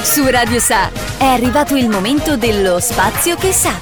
Su Radio Sa è arrivato il momento dello Spazio che sa.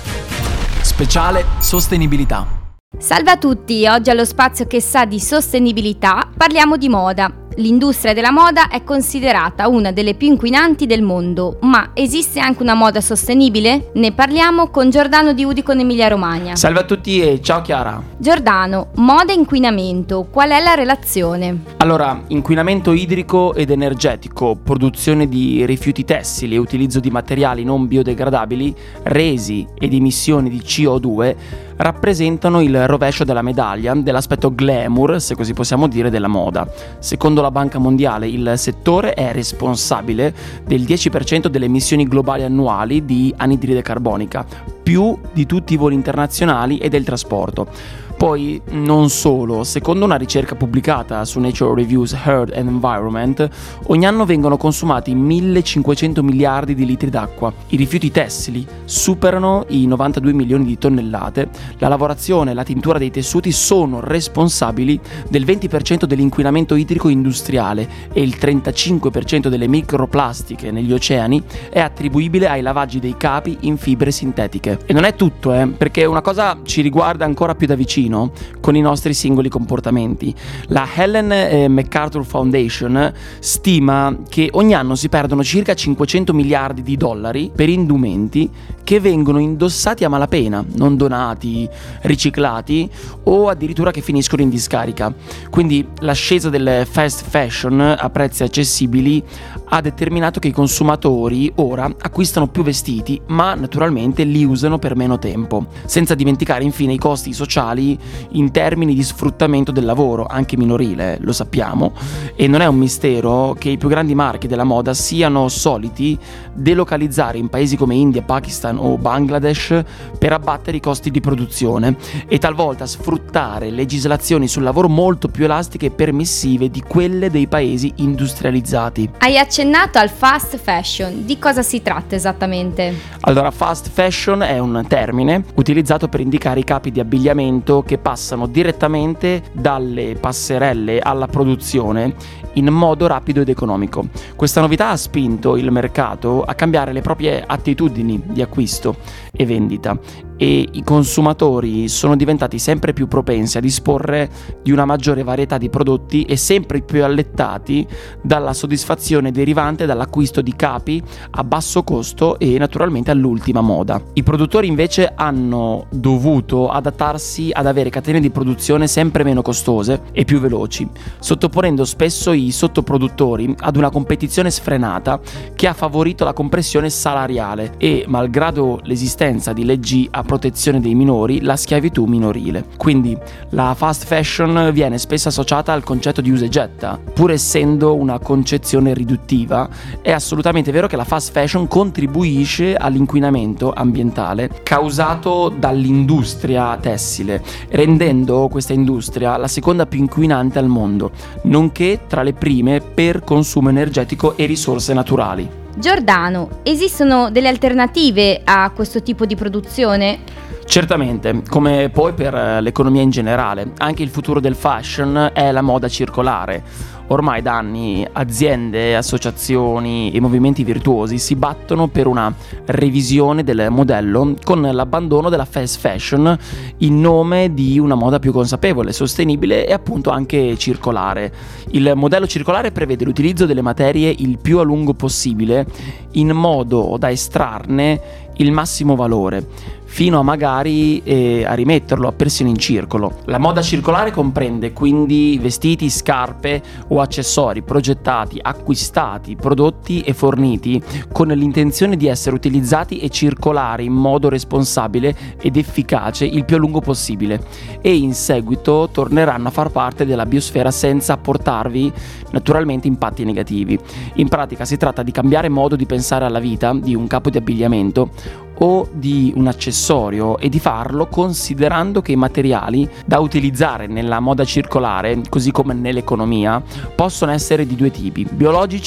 Speciale sostenibilità. Salve a tutti, oggi allo Spazio che sa di sostenibilità parliamo di moda. L'industria della moda è considerata una delle più inquinanti del mondo, ma esiste anche una moda sostenibile? Ne parliamo con Giordano Di Uddico in Emilia Romagna. Salve a tutti e ciao Chiara. Giordano, moda e inquinamento, qual è la relazione? Allora, inquinamento idrico ed energetico, produzione di rifiuti tessili e utilizzo di materiali non biodegradabili, resi ed emissioni di CO2 rappresentano il rovescio della medaglia dell'aspetto glamour, se così possiamo dire, della moda. Secondo la Banca Mondiale, il settore è responsabile del 10% delle emissioni globali annuali di anidride carbonica, più di tutti i voli internazionali e del trasporto. Poi, non solo, secondo una ricerca pubblicata su Nature Reviews Earth and Environment, ogni anno vengono consumati 1500 miliardi di litri d'acqua. I rifiuti tessili superano i 92 milioni di tonnellate. La lavorazione e la tintura dei tessuti sono responsabili del 20% dell'inquinamento idrico industriale e il 35% delle microplastiche negli oceani è attribuibile ai lavaggi dei capi in fibre sintetiche. E non è tutto, perché una cosa ci riguarda ancora più da vicino con i nostri singoli comportamenti. La Ellen MacArthur Foundation stima che ogni anno si perdono circa 500 miliardi di dollari per indumenti che vengono indossati a malapena, non donati, riciclati o addirittura che finiscono in discarica. Quindi l'ascesa del fast fashion a prezzi accessibili ha determinato che i consumatori ora acquistano più vestiti, ma naturalmente li usano per meno tempo, senza dimenticare infine i costi sociali in termini di sfruttamento del lavoro, anche minorile, lo sappiamo, e non è un mistero che i più grandi marchi della moda siano soliti delocalizzare in paesi come India, Pakistan o Bangladesh per abbattere i costi di produzione e talvolta sfruttare legislazioni sul lavoro molto più elastiche e permissive di quelle dei paesi industrializzati. Hai accennato al fast fashion, di cosa si tratta esattamente? Allora, fast fashion è un termine utilizzato per indicare i capi di abbigliamento che passano direttamente dalle passerelle alla produzione in modo rapido ed economico. Questa novità ha spinto il mercato a cambiare le proprie attitudini di acquisto e vendita e i consumatori sono diventati sempre più propensi a disporre di una maggiore varietà di prodotti e sempre più allettati dalla soddisfazione derivante dall'acquisto di capi a basso costo e naturalmente all'ultima moda. I produttori invece hanno dovuto adattarsi ad avere catene di produzione sempre meno costose e più veloci, sottoponendo spesso i sottoproduttori ad una competizione sfrenata che ha favorito la compressione salariale e, malgrado l'esistenza di leggi a protezione dei minori, la schiavitù minorile. Quindi la fast fashion viene spesso associata al concetto di usa e getta, pur essendo una concezione riduttiva. È assolutamente vero che la fast fashion contribuisce all'inquinamento ambientale causato dall'industria tessile, rendendo questa industria la seconda più inquinante al mondo, nonché tra le prime per consumo energetico e risorse naturali. Giordano, esistono delle alternative a questo tipo di produzione? Certamente, come poi per l'economia in generale, anche il futuro del fashion è la moda circolare. Ormai da anni aziende, associazioni e movimenti virtuosi si battono per una revisione del modello con l'abbandono della fast fashion in nome di una moda più consapevole, sostenibile e appunto anche circolare. Il modello circolare prevede l'utilizzo delle materie il più a lungo possibile in modo da estrarne il massimo valore, fino a magari a rimetterlo persino in circolo. La moda circolare comprende quindi vestiti, scarpe o accessori progettati, acquistati, prodotti e forniti con l'intenzione di essere utilizzati e circolare in modo responsabile ed efficace il più a lungo possibile e in seguito torneranno a far parte della biosfera senza portarvi naturalmente impatti negativi. In pratica si tratta di cambiare modo di pensare alla vita di un capo di abbigliamento o di un accessorio e di farlo considerando che i materiali da utilizzare nella moda circolare, così come nell'economia, possono essere di due tipi: biologici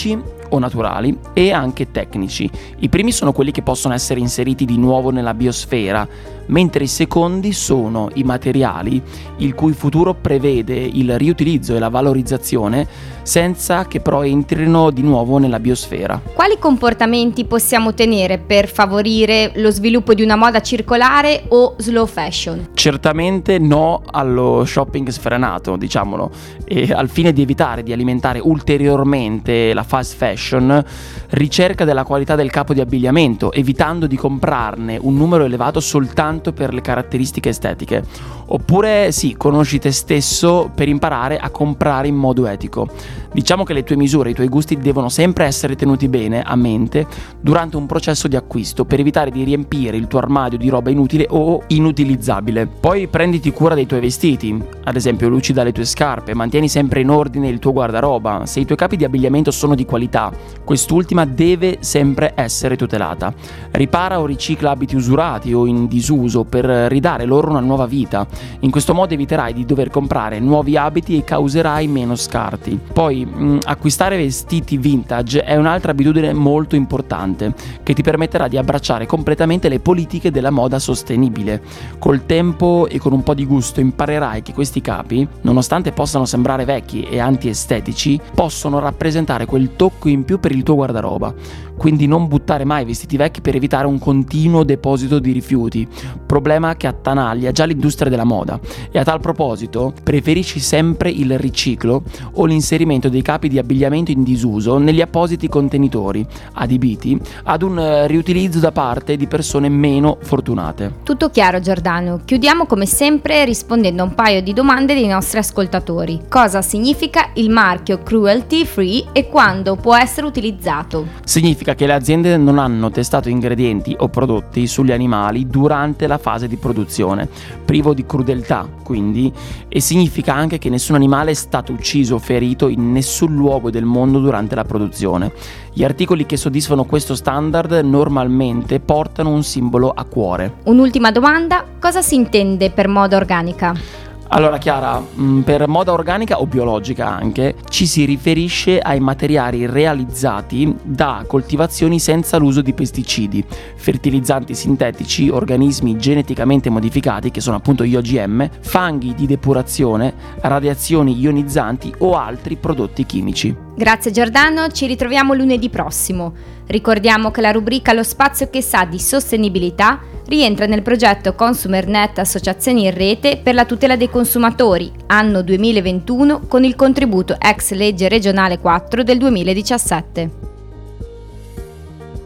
o naturali e anche tecnici. I primi sono quelli che possono essere inseriti di nuovo nella biosfera, mentre i secondi sono i materiali il cui futuro prevede il riutilizzo e la valorizzazione senza che però entrino di nuovo nella biosfera. Quali comportamenti possiamo tenere per favorire lo sviluppo di una moda circolare o slow fashion? Certamente no allo shopping sfrenato, diciamolo, e al fine di evitare di alimentare ulteriormente la fast fashion, ricerca della qualità del capo di abbigliamento, evitando di comprarne un numero elevato soltanto per le caratteristiche estetiche. Oppure sì, conosci te stesso per imparare a comprare in modo etico. Diciamo che le tue misure, i tuoi gusti devono sempre essere tenuti bene a mente durante un processo di acquisto per evitare di riempire il tuo armadio di roba inutile o inutilizzabile. Poi prenditi cura dei tuoi vestiti, ad esempio lucida le tue scarpe, mantieni sempre in ordine il tuo guardaroba. Se i tuoi capi di abbigliamento sono di qualità, quest'ultima deve sempre essere tutelata. Ripara o ricicla abiti usurati o in disuso per ridare loro una nuova vita. In questo modo eviterai di dover comprare nuovi abiti e causerai meno scarti. Poi acquistare vestiti vintage è un'altra abitudine molto importante che ti permetterà di abbracciare completamente le politiche della moda sostenibile. Col tempo e con un po' di gusto imparerai che questi capi, nonostante possano sembrare vecchi e antiestetici, possono rappresentare quel tocco in più per il tuo guardaroba. Quindi non buttare mai vestiti vecchi per evitare un continuo deposito di rifiuti, problema che attanaglia già l'industria della moda. E a tal proposito, preferisci sempre il riciclo o l'inserimento dei capi di abbigliamento in disuso negli appositi contenitori, adibiti ad un riutilizzo da parte di persone meno fortunate. Tutto chiaro, Giordano. Chiudiamo come sempre rispondendo a un paio di domande dei nostri ascoltatori. Cosa significa il marchio cruelty free e quando può essere utilizzato? Significa che le aziende non hanno testato ingredienti o prodotti sugli animali durante la fase di produzione, privo di crudeltà quindi, e significa anche che nessun animale è stato ucciso o ferito in nessun luogo del mondo durante la produzione. Gli articoli che soddisfano questo standard normalmente portano un simbolo a cuore. Un'ultima domanda, cosa si intende per moda organica? Allora Chiara, per moda organica o biologica anche, ci si riferisce ai materiali realizzati da coltivazioni senza l'uso di pesticidi, fertilizzanti sintetici, organismi geneticamente modificati, che sono appunto gli OGM, fanghi di depurazione, radiazioni ionizzanti o altri prodotti chimici. Grazie Giordano, ci ritroviamo lunedì prossimo. Ricordiamo che la rubrica Lo spazio che sa di sostenibilità rientra nel progetto ConsumerNet Associazioni in Rete per la tutela dei consumatori, anno 2021, con il contributo ex legge regionale 4 del 2017.